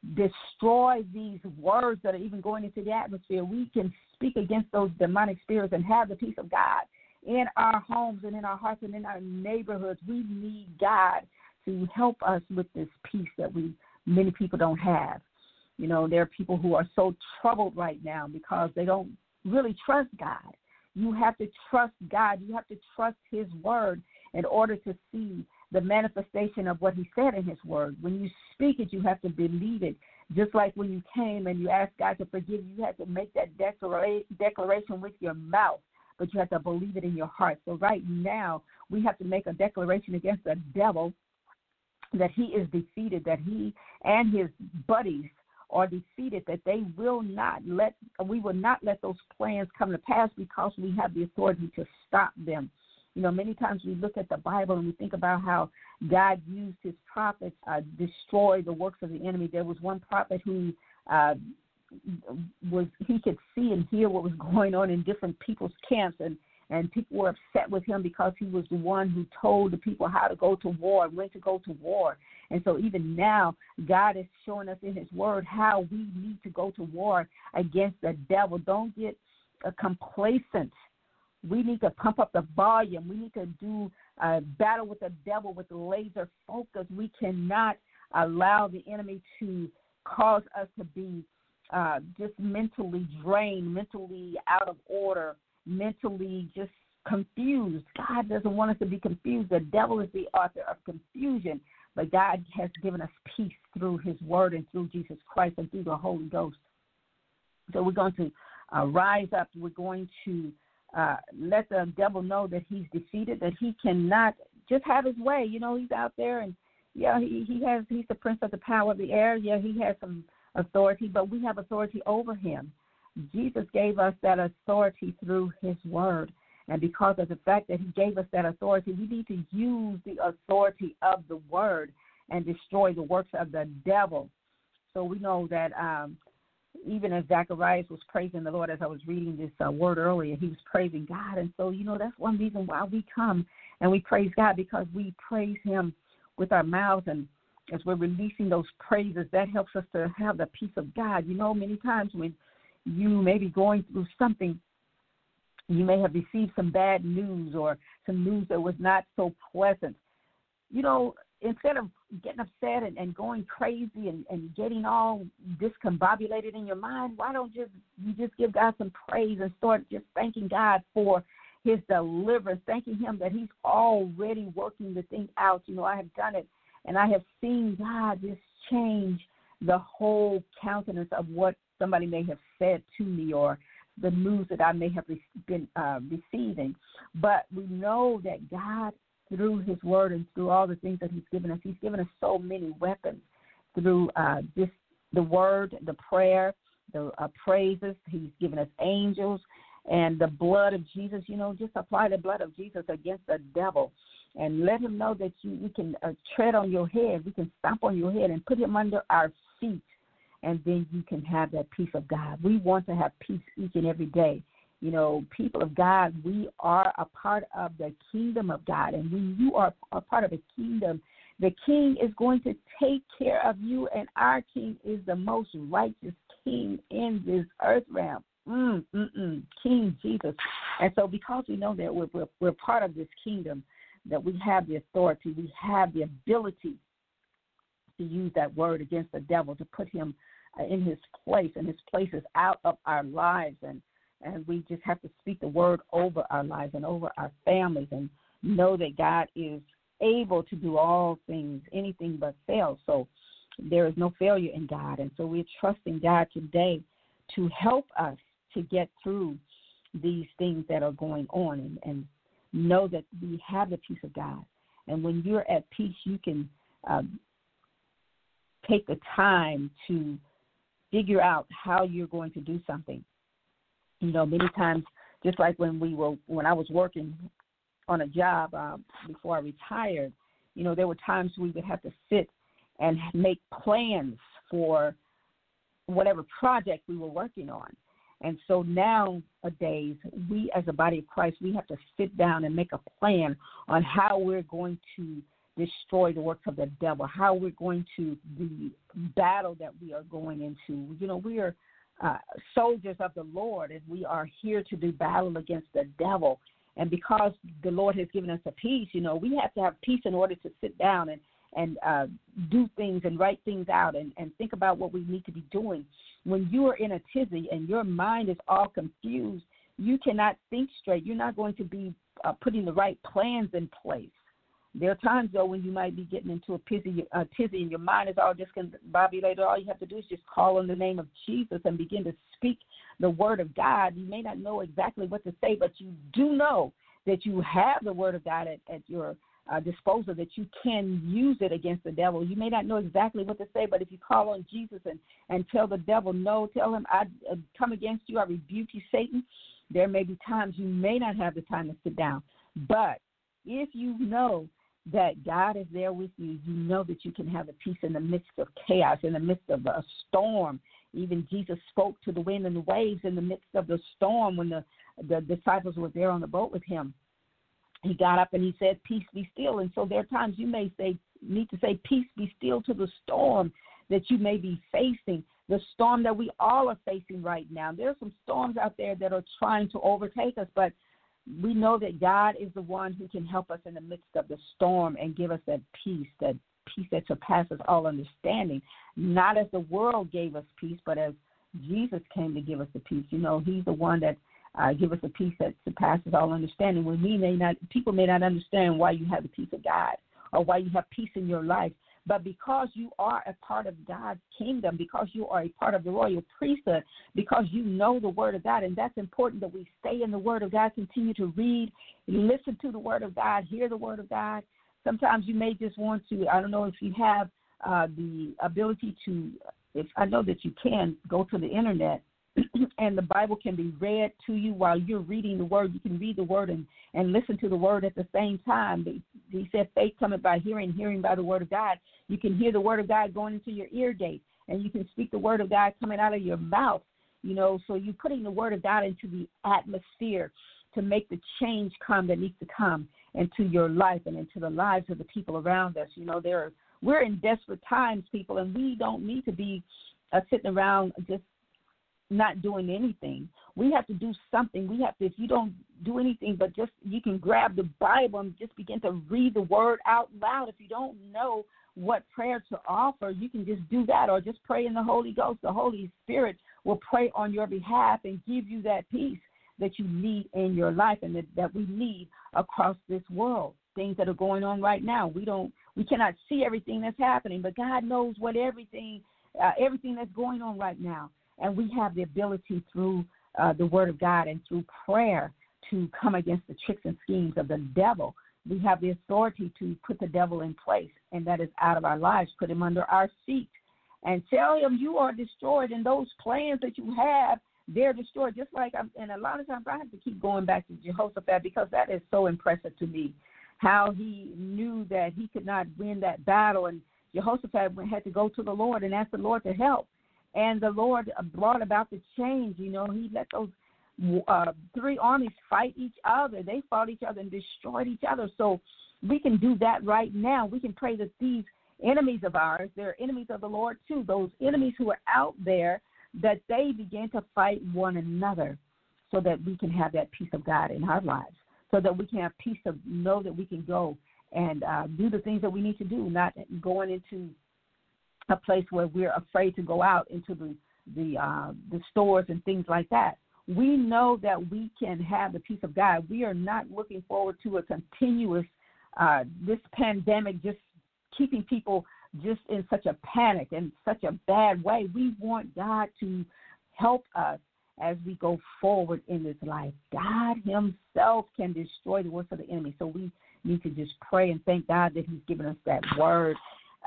destroy these words that are even going into the atmosphere. We can speak against those demonic spirits and have the peace of God in our homes and in our hearts and in our neighborhoods. We need God to help us with this peace that many people don't have. You know, there are people who are so troubled right now because they don't really trust God. You have to trust God. You have to trust his word in order to see the manifestation of what he said in his word. When you speak it, you have to believe it. Just like when you came and you asked God to forgive you, you had to make that declaration with your mouth, but you have to believe it in your heart. So right now, we have to make a declaration against the devil that he is defeated, that he and his buddies are defeated, that we will not let those plans come to pass because we have the authority to stop them. You know, many times we look at the Bible and we think about how God used his prophets to destroy the works of the enemy. There was one prophet who he could see and hear what was going on in different people's camps, and people were upset with him because he was the one who told the people how to go to war and when to go to war. And so even now, God is showing us in his word how we need to go to war against the devil. Don't get complacent. We need to pump up the volume. We need to do a battle with the devil with laser focus. We cannot allow the enemy to cause us to be just mentally drained, mentally out of order, mentally just confused. God doesn't want us to be confused. The devil is the author of confusion, but God has given us peace through his word and through Jesus Christ and through the Holy Ghost. So we're going to rise up. We're going to let the devil know that he's defeated, that he cannot just have his way. You know, he's out there, and yeah, he's the prince of the power of the air. Yeah, he has some authority, but we have authority over him. Jesus gave us that authority through his word. And because of the fact that he gave us that authority, we need to use the authority of the word and destroy the works of the devil. So we know that even as Zacharias was praising the Lord, as I was reading this word earlier, he was praising God. And so, you know, that's one reason why we come and we praise God, because we praise him with our mouths. And as we're releasing those praises, that helps us to have the peace of God. You know, many times when you may be going through something, you may have received some bad news or some news that was not so pleasant. You know, instead of getting upset and going crazy and getting all discombobulated in your mind, why don't you just give God some praise and start just thanking God for his deliverance, thanking him that he's already working the thing out. You know, I have done it, and I have seen God just change the whole countenance of what somebody may have said to me or the news that I may have been receiving. But we know that God, through his word and through all the things that he's given us so many weapons through the word, the prayer, the praises. He's given us angels and the blood of Jesus. You know, just apply the blood of Jesus against the devil and let him know that we can tread on your head. We can stomp on your head and put him under our feet. And then you can have that peace of God. We want to have peace each and every day. You know, people of God, we are a part of the kingdom of God. And when you are a part of a kingdom, the king is going to take care of you. And our king is the most righteous king in this earth realm. King Jesus. And so because we know that we're part of this kingdom, that we have the authority, we have the ability to use that word against the devil, to put him in his place, and his place is out of our lives, and we just have to speak the word over our lives and over our families and know that God is able to do all things, anything but fail. So there is no failure in God, and so we're trusting God today to help us to get through these things that are going on and know that we have the peace of God. And when you're at peace, you can take the time to figure out how you're going to do something. You know, many times, just like when I was working on a job before I retired, you know, there were times we would have to sit and make plans for whatever project we were working on. And so nowadays, we as a body of Christ, we have to sit down and make a plan on how we're going to destroy the works of the devil, how we're going to the battle that we are going into. You know, we are soldiers of the Lord, and we are here to do battle against the devil. And because the Lord has given us a peace, you know, we have to have peace in order to sit down and do things and write things out and think about what we need to be doing. When you are in a tizzy and your mind is all confused, you cannot think straight. You're not going to be putting the right plans in place. There are times, though, when you might be getting into a tizzy and your mind is all discombobulated. All you have to do is just call on the name of Jesus and begin to speak the word of God. You may not know exactly what to say, but you do know that you have the word of God at your disposal, that you can use it against the devil. You may not know exactly what to say, but if you call on Jesus and tell the devil no, tell him, I come against you, I rebuke you, Satan. There may be times you may not have the time to sit down, but if you know that God is there with you, you know that you can have a peace in the midst of chaos, in the midst of a storm. Even Jesus spoke to the wind and the waves in the midst of the storm when the disciples were there on the boat with him. He got up and he said, peace be still. And so there are times you may need to say, peace be still to the storm that you may be facing, the storm that we all are facing right now. There are some storms out there that are trying to overtake us, but we know that God is the one who can help us in the midst of the storm and give us that peace that surpasses all understanding, not as the world gave us peace, but as Jesus came to give us the peace. You know, he's the one that give us a peace that surpasses all understanding. When people may not understand why you have the peace of God or why you have peace in your life, But because you are a part of God's kingdom, because you are a part of the royal priesthood, because you know the Word of God, and that's important that we stay in the Word of God, continue to read, listen to the Word of God, hear the Word of God. Sometimes you may just want to, I don't know if you have the ability to, if I know that you can go to the internet and the Bible can be read to you while you're reading the Word. You can read the Word and listen to the Word at the same time. He said faith cometh by hearing, hearing by the Word of God. You can hear the Word of God going into your ear gate, and you can speak the Word of God coming out of your mouth. So you're putting the Word of God into the atmosphere to make the change come that needs to come into your life and into the lives of the people around us. We're in desperate times, people, and we don't need to be sitting around just not doing anything. We have to do something. If you don't do anything, but just you can grab the Bible and just begin to read the Word out loud. If you don't know what prayer to offer, you can just do that, or just pray in the Holy Ghost. The Holy Spirit will pray on your behalf and give you that peace that you need in your life and that we need across this world. Things that are going on right now. We cannot see everything that's happening, but God knows what everything that's going on right now. And we have the ability through the Word of God and through prayer to come against the tricks and schemes of the devil. We have the authority to put the devil in place, and that is out of our lives, put him under our feet, and tell him you are destroyed, and those plans that you have, they're destroyed. Just like, and a lot of times I have to keep going back to Jehoshaphat because that is so impressive to me, how he knew that he could not win that battle, and Jehoshaphat had to go to the Lord and ask the Lord to help. And the Lord brought about the change. He let those three armies fight each other. They fought each other and destroyed each other. So we can do that right now. We can pray that these enemies of ours, they're enemies of the Lord too, those enemies who are out there, that they begin to fight one another so that we can have that peace of God in our lives, so that we can have peace to know that we can go and do the things that we need to do, not going into a place where we're afraid to go out into the stores and things like that. We know that we can have the peace of God. We are not looking forward to a continuous, this pandemic just keeping people just in such a panic and such a bad way. We want God to help us as we go forward in this life. God himself can destroy the works of the enemy. So we need to just pray and thank God that he's given us that word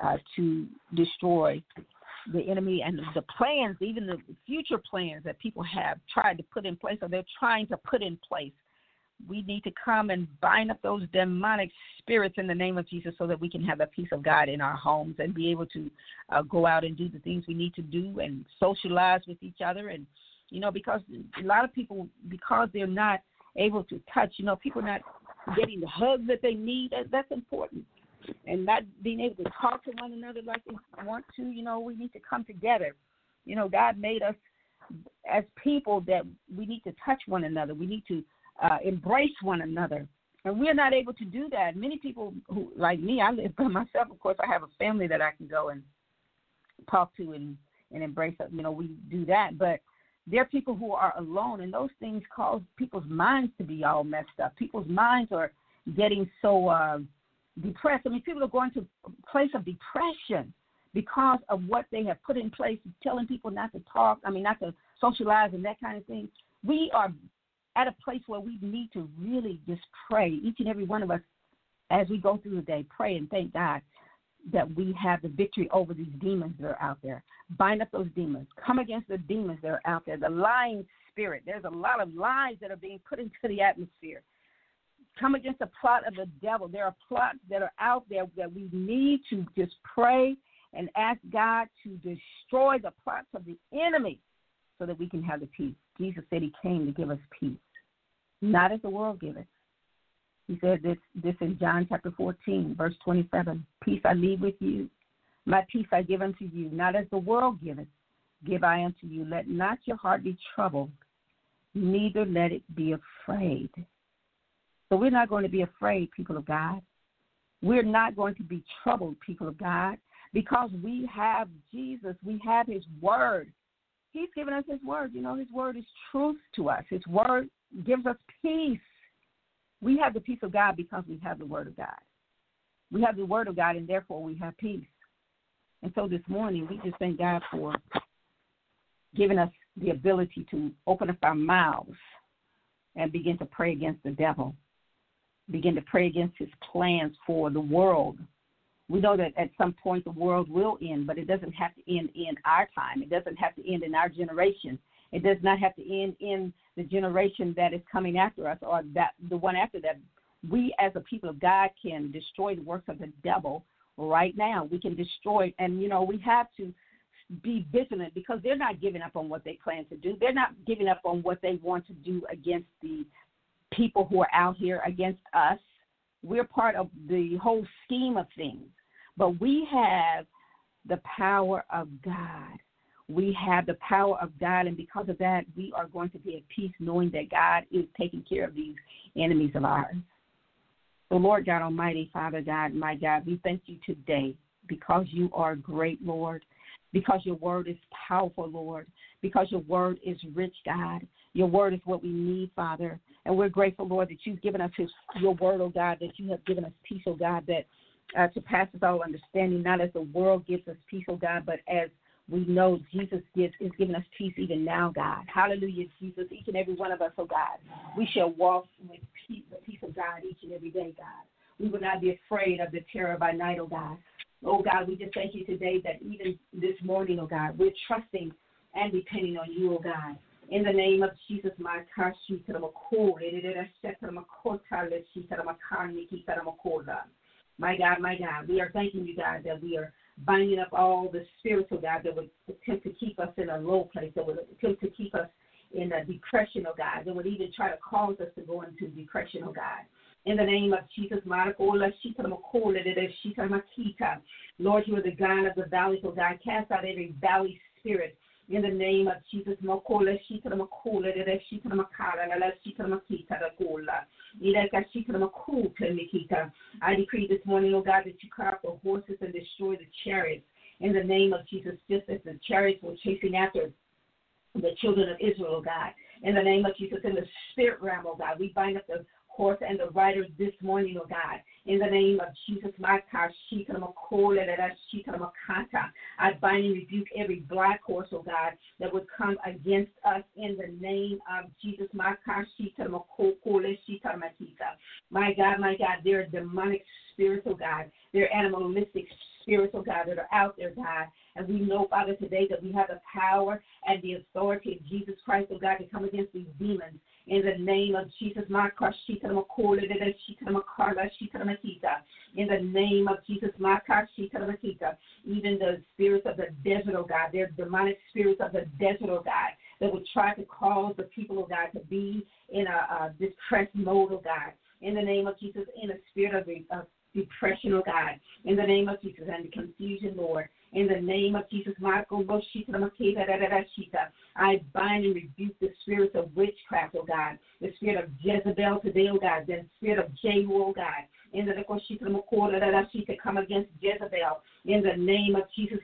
to destroy the enemy and the plans, even the future plans that people have tried to put in place, or they're trying to put in place. We need to come and bind up those demonic spirits in the name of Jesus so that we can have the peace of God in our homes and be able to go out and do the things we need to do and socialize with each other. And, because a lot of people, because they're not able to touch, people not getting the hugs that they need, that's important. And not being able to talk to one another like they want to, we need to come together. God made us as people that we need to touch one another. We need to embrace one another. And we're not able to do that. Many people who, like me, I live by myself. Of course, I have a family that I can go and talk to and embrace. We do that. But there are people who are alone, and those things cause people's minds to be all messed up. People's minds are getting so depressed. People are going to a place of depression because of what they have put in place, telling people not to talk, not to socialize and that kind of thing. We are at a place where we need to really just pray, each and every one of us, as we go through the day, pray and thank God that we have the victory over these demons that are out there. Bind up those demons. Come against the demons that are out there, the lying spirit. There's a lot of lies that are being put into the atmosphere. Come against the plot of the devil. There are plots that are out there that we need to just pray and ask God to destroy the plots of the enemy so that we can have the peace. Jesus said he came to give us peace, not as the world giveth. He said this in John chapter 14, verse 27. Peace I leave with you. My peace I give unto you, not as the world giveth, give I unto you. Let not your heart be troubled, neither let it be afraid. So we're not going to be afraid, people of God. We're not going to be troubled, people of God, because we have Jesus. We have his word. He's given us his word. His word is truth to us. His word gives us peace. We have the peace of God because we have the word of God. We have the word of God, and therefore we have peace. And so this morning, we just thank God for giving us the ability to open up our mouths and begin to pray against the devil, begin to pray against his plans for the world. We know that at some point the world will end, but it doesn't have to end in our time. It doesn't have to end in our generation. It does not have to end in the generation that is coming after us or that the one after that. We as a people of God can destroy the works of the devil right now. We can destroy, and, we have to be vigilant because they're not giving up on what they plan to do. They're not giving up on what they want to do against the people who are out here, against us. We're part of the whole scheme of things. But we have the power of God. We have the power of God, and because of that, we are going to be at peace knowing that God is taking care of these enemies of ours. So, Lord God Almighty, Father God, my God, we thank you today because you are great, Lord, because your word is powerful, Lord, because your word is rich, God. Your word is what we need, Father. And we're grateful, Lord, that you've given us your word, oh God, that you have given us peace, oh God, that surpasses all understanding, not as the world gives us peace, oh God, but as we know Jesus is giving us peace even now, God. Hallelujah, Jesus. Each and every one of us, oh God, we shall walk with peace, the peace of God each and every day, God. We will not be afraid of the terror by night, oh God. Oh God, we just thank you today that even this morning, oh God, we're trusting and depending on you, oh God. In the name of Jesus, my God, we are thanking you, God, that we are binding up all the spirits, oh God, that would attempt to keep us in a low place, that would attempt to keep us in a depression, oh God, that would even try to cause us to go into depression, oh God. In the name of Jesus, Lord, you are the God of the valleys, oh God. Cast out every valley spirit. In the name of Jesus, I decree this morning, oh God, that you cut off the horses and destroy the chariots. In the name of Jesus, just as the chariots were chasing after the children of Israel, oh God. In the name of Jesus, in the spirit realm, oh God, we bind up the horse and the riders this morning, oh God. In the name of Jesus, I bind and rebuke every black horse, oh God, that would come against us in the name of Jesus. My God, there are demonic spirits, oh God. There are animalistic spirits, oh God, that are out there, God. And we know, Father, today that we have the power and the authority of Jesus Christ, oh God, to come against these demons. In the name of Jesus, in the name of Jesus, even the spirits of the desert, oh God, they're demonic spirits of the desert, oh God, that would try to cause the people, oh God, to be in a depressed mode, oh God. In the name of Jesus, in a spirit of depression, oh God. In the name of Jesus, and the confusion, Lord. In the name of Jesus, I bind and rebuke the spirits of witchcraft, oh God, the spirit of Jezebel today, oh God, the spirit of Jehu, oh God. In the come against Jezebel. In the name of Jesus,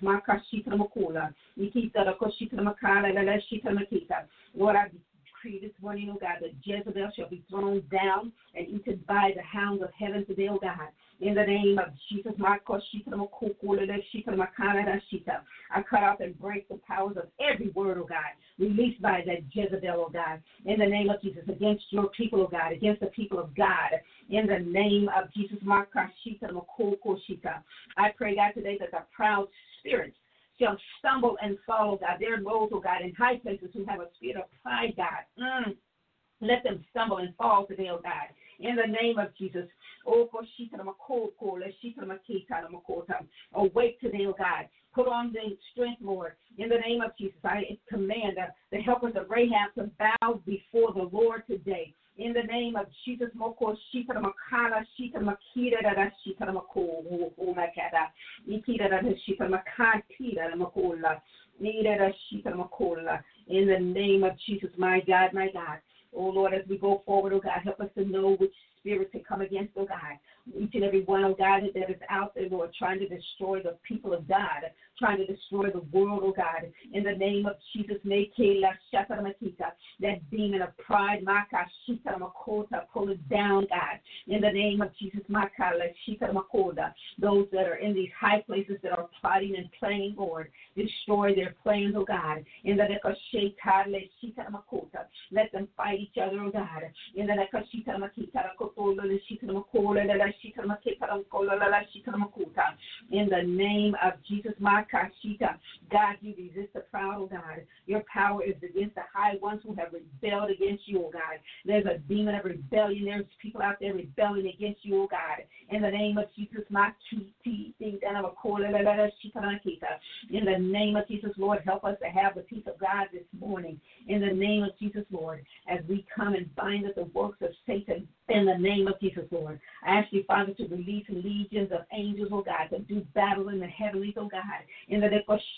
Lord, I decree this morning, oh God, that Jezebel shall be thrown down and eaten by the hounds of heaven today, oh God. In the name of Jesus, I cut off and break the powers of every word, oh God, released by that Jezebel, oh God. In the name of Jesus, against your people, oh God, against the people of God. In the name of Jesus, I pray, God, today that the proud spirits shall stumble and fall, oh God. There are those, oh God, in high places who have a spirit of pride, God. Let them stumble and fall today, oh God. In the name of Jesus. Awake today, oh God. Put on the strength, Lord. In the name of Jesus, I command the helpers of Rahab to bow before the Lord today. In the name of Jesus, in the name of Jesus, my God, my God. Oh, Lord, as we go forward, oh God, help us to know which spirits to come against, oh God. Each and every one, oh God, that is out there, Lord, trying to destroy the people of God, trying to destroy the world, oh God. In the name of Jesus, that demon of pride, pull it down, God. In the name of Jesus, those that are in these high places that are plotting and planning, Lord, destroy their plans, oh God. In the let them fight each other, oh God. In the name of Jesus, God, you resist the proud, oh God. Your power is against the high ones who have rebelled against you, oh God. There's a demon of rebellion. There's people out there rebelling against you, oh God. In the name of Jesus, in the name of Jesus, Lord, help us to have the peace of God this morning. In the name of Jesus, Lord, as we come and bind up the works of Satan, in the name of Jesus, Lord. I ask you, Father, to release legions of angels, oh God, to do battle in the heavenlies, oh God. In the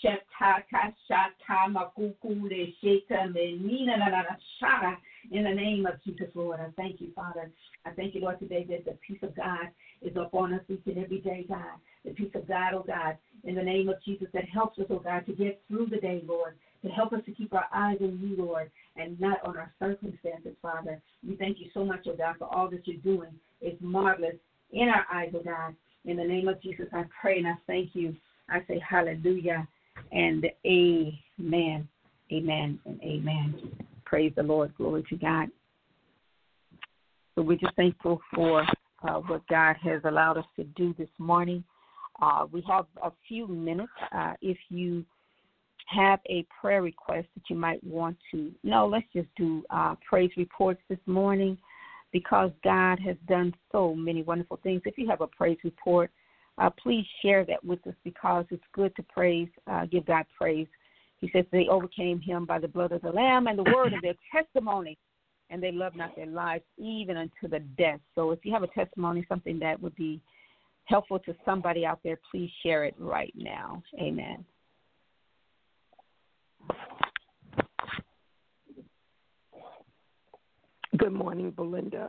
name of Jesus, Lord, I thank you, Father. I thank you, Lord, today that the peace of God is upon us each and every day, God. The peace of God, oh God, in the name of Jesus, that helps us, oh God, to get through the day, Lord, to help us to keep our eyes on you, Lord, and not on our circumstances, Father. We thank you so much, oh God, for all that you're doing. It's marvelous in our eyes, oh God. In the name of Jesus, I pray and I thank you. I say hallelujah and amen. Amen and amen. Praise the Lord. Glory to God. So we're just thankful for what God has allowed us to do this morning. We have a few minutes. If you have a prayer request that you might want to know, let's just do praise reports this morning because God has done so many wonderful things. If you have a praise report, please share that with us because it's good to praise, give God praise. He says they overcame him by the blood of the Lamb and the word of their testimony, and they loved not their lives even unto the death. So if you have a testimony, something that would be helpful to somebody out there, please share it right now. Amen. Good morning, Belinda.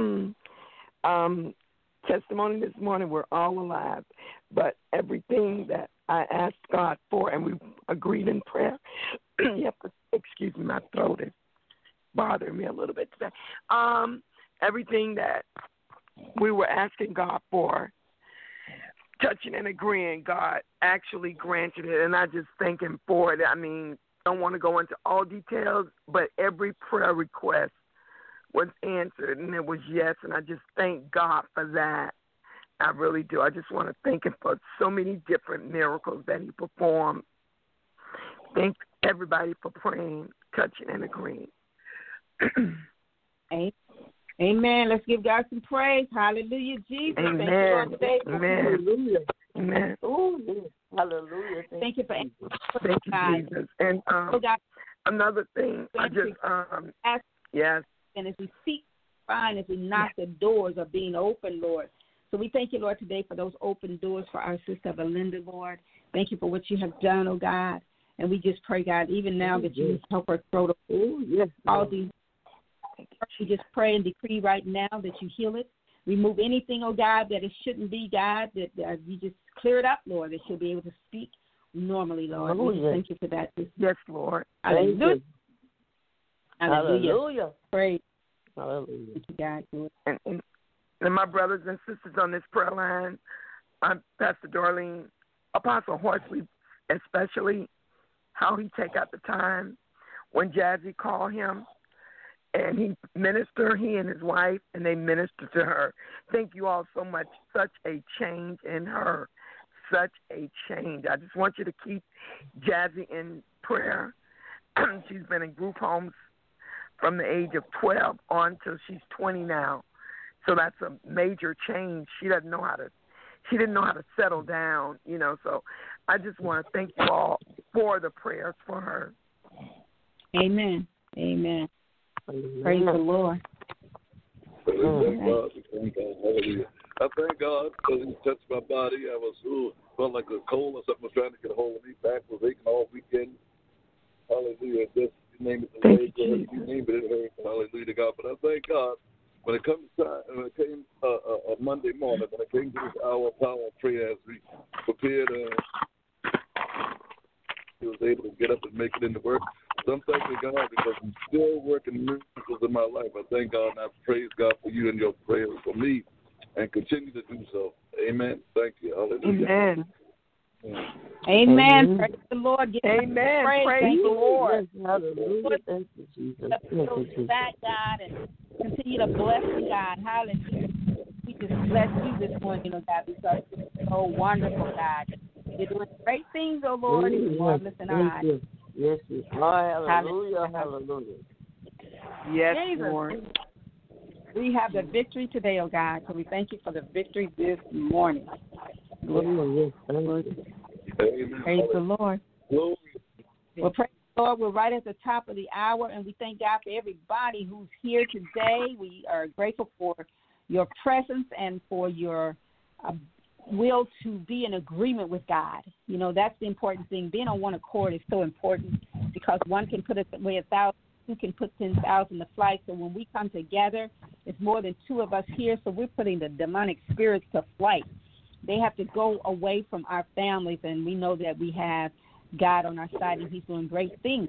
Testimony this morning, we're all alive, but everything that I asked God for and we agreed in prayer, you have to, excuse me, my throat is bothering me a little bit today. Everything that we were asking God for, touching and agreeing, God actually granted it, and I just thank him for it. I mean, I don't want to go into all details, but every prayer request was answered, and it was yes, and I just thank God for that. I really do. I just want to thank him for so many different miracles that he performed. Thank everybody for praying, touching, and agreeing. Amen. Let's give God some praise. Hallelujah, Jesus. Amen. Thank you, Lord, today. Amen. Hallelujah. Amen. Oh, yes. Hallelujah. Thank you for Thank you, Jesus. And another thing, I just yes. And as we seek, find, as we knock, the doors are being opened, Lord. So we thank you, Lord, today for those open doors for our sister Belinda, Lord. Thank you for what you have done, oh God. And we just pray, God, even now that you help her throw all these. We just pray and decree right now that you heal it. Remove anything, oh God, that it shouldn't be, God, that you just clear it up, Lord, that she'll be able to speak normally, Lord. We just thank you for that. Yes, Lord. Hallelujah. Hallelujah. Praise. Hallelujah. Thank you, God. And my brothers and sisters on this prayer line, I'm Pastor Darlene, Apostle Horsley, especially how he take out the time when Jazzy called him and he and his wife, and they minister to her. Thank you all so much. Such a change in her. Such a change. I just want you to keep Jazzy in prayer. She's been in group homes from the age of 12 on till she's 20 now. So that's a major change. She didn't know how to settle down, so I just want to thank you all for the prayers for her. Amen. Amen. Praise the Lord. Thank God. Thank God. Hallelujah. I thank God because he touched my body. I felt like a cold or something was trying to get a hold of me. Back was aching all weekend. Hallelujah. Just you name it, the leg hurt. You name it, it hurt. Hallelujah to God. But I thank God when it comes time, when it came Monday morning, when it came to this hour of power and prayer, as we prepared, he was able to get up and make it into work. So I'm thanking God because He's still working miracles in my life. I thank God and I praise God for you and your prayers for me, and continue to do so. Amen. Thank you. Hallelujah. Amen. Amen. Praise the Lord. Amen. Praise the Lord. Hallelujah. Thank you, Jesus. That God and continue to bless you, God. Hallelujah. We just bless you this morning, God, because you're so wonderful, God. You're doing great things, oh Lord, and you are listening on. Yes, yes. Hallelujah. Hallelujah. Yes, Jesus. Lord. We have the victory today, oh God, so we thank you for the victory this morning. Glory. Praise the Lord. Glory. Well, praise the Lord. We're right at the top of the hour, and we thank God for everybody who's here today. We are grateful for your presence and for your will to be in agreement with God. You know, that's the important thing. Being on one accord is so important because one can put away 1,000, two can put 10,000 to flight. So when we come together, it's more than two of us here, so we're putting the demonic spirits to flight. They have to go away from our families, and we know that we have God on our side, and He's doing great things.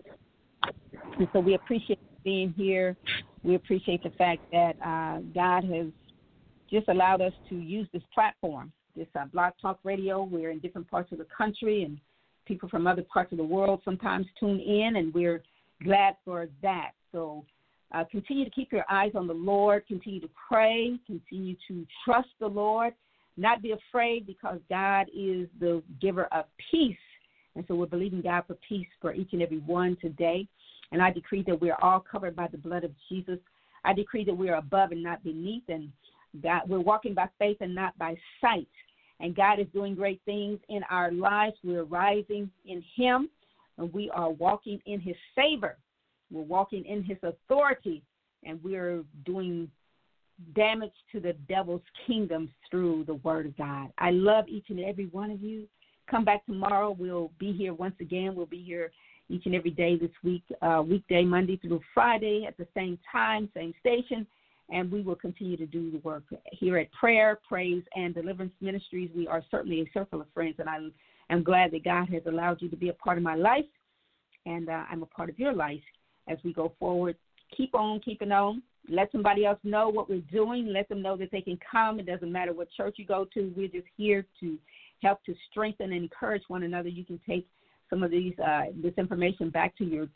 And so we appreciate being here. We appreciate the fact that God has just allowed us to use this platform, this Blog Talk Radio. We're in different parts of the country, and people from other parts of the world sometimes tune in, and we're glad for that. So continue to keep your eyes on the Lord. Continue to pray. Continue to trust the Lord. Not be afraid because God is the giver of peace. And so we're believing God for peace for each and every one today. And I decree that we're all covered by the blood of Jesus. I decree that we are above and not beneath, and God, we're walking by faith and not by sight. And God is doing great things in our lives. We're rising in Him, and we are walking in His favor. We're walking in His authority, and we're doing damage to the devil's kingdom through the Word of God. I love each and every one of you. Come back tomorrow. We'll be here once again. We'll be here each and every day this week, weekday, Monday through Friday at the same time, same station, and we will continue to do the work here at Prayer, Praise, and Deliverance Ministries. We are certainly a circle of friends, and I'm glad that God has allowed you to be a part of my life, and I'm a part of your life as we go forward. Keep on keeping on. Let somebody else know what we're doing. Let them know that they can come. It doesn't matter what church you go to. We're just here to help to strengthen and encourage one another. You can take some of this information back to your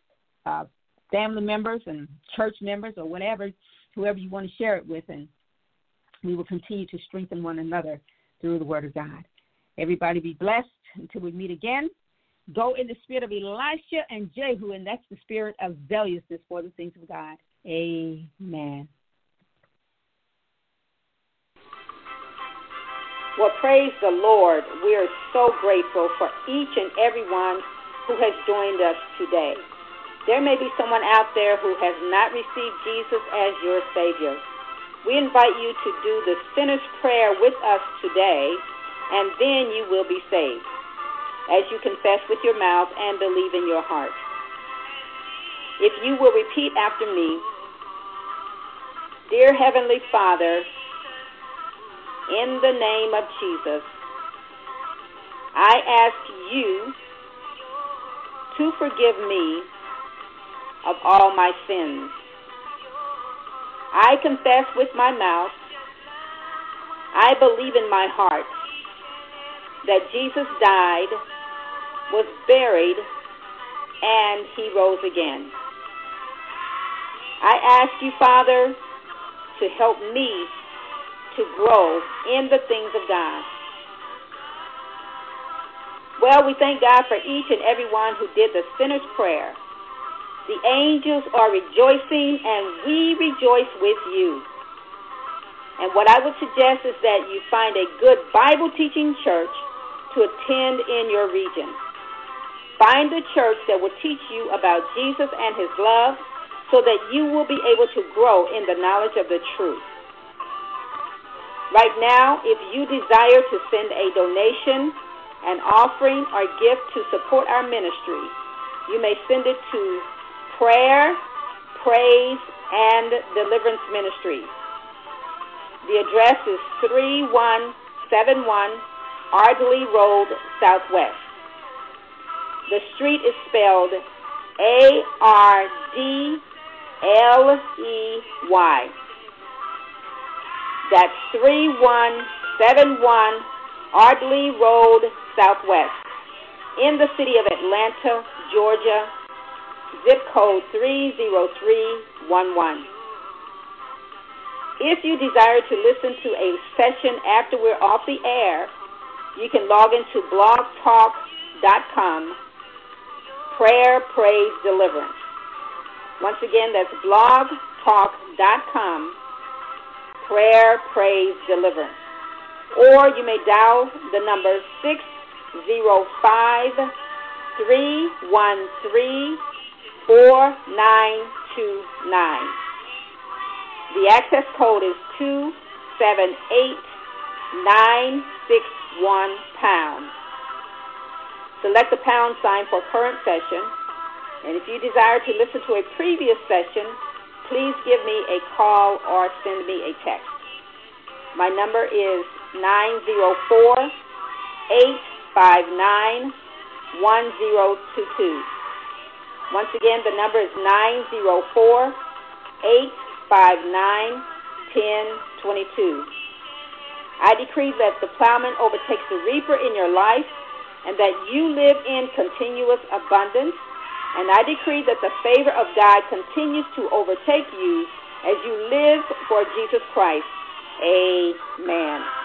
family members and church members or whoever you want to share it with, and we will continue to strengthen one another through the Word of God. Everybody be blessed until we meet again. Go in the spirit of Elisha and Jehu, and that's the spirit of zealousness for the things of God. Amen. Well, praise the Lord. We are so grateful for each and every one who has joined us today. There may be someone out there who has not received Jesus as your Savior. We invite you to do the sinner's prayer with us today, and then you will be saved, as you confess with your mouth and believe in your heart. If you will repeat after me, Dear Heavenly Father, in the name of Jesus, I ask you to forgive me of all my sins. I confess with my mouth, I believe in my heart that Jesus died, was buried, and He rose again. I ask you, Father, to help me to grow in the things of God. Well, we thank God for each and every one who did the sinner's prayer. The angels are rejoicing, and we rejoice with you. And what I would suggest is that you find a good Bible-teaching church to attend in your region. Find a church that will teach you about Jesus and His love so that you will be able to grow in the knowledge of the truth. Right now, if you desire to send a donation, an offering, or gift to support our ministry, you may send it to Prayer, Praise, and Deliverance Ministries, The address is 3171 Ardley Road, Southwest. The street is spelled Ardley. That's 3171 Ardley Road, Southwest, in the city of Atlanta, Georgia, zip code 30311. If you desire to listen to a session after we're off the air, you can log into blogtalk.com, Prayer, Praise, Deliverance. Once again, that's blogtalk.com, Prayer, Praise, Deliverance. Or you may dial the number 605-313-4929. The access code is 278961#. Select the pound sign for current session. And if you desire to listen to a previous session, please give me a call or send me a text. My number is 904-859-1022. Once again, the number is 904-859-1022. I decree that the plowman overtakes the reaper in your life and that you live in continuous abundance. And I decree that the favor of God continues to overtake you as you live for Jesus Christ. Amen.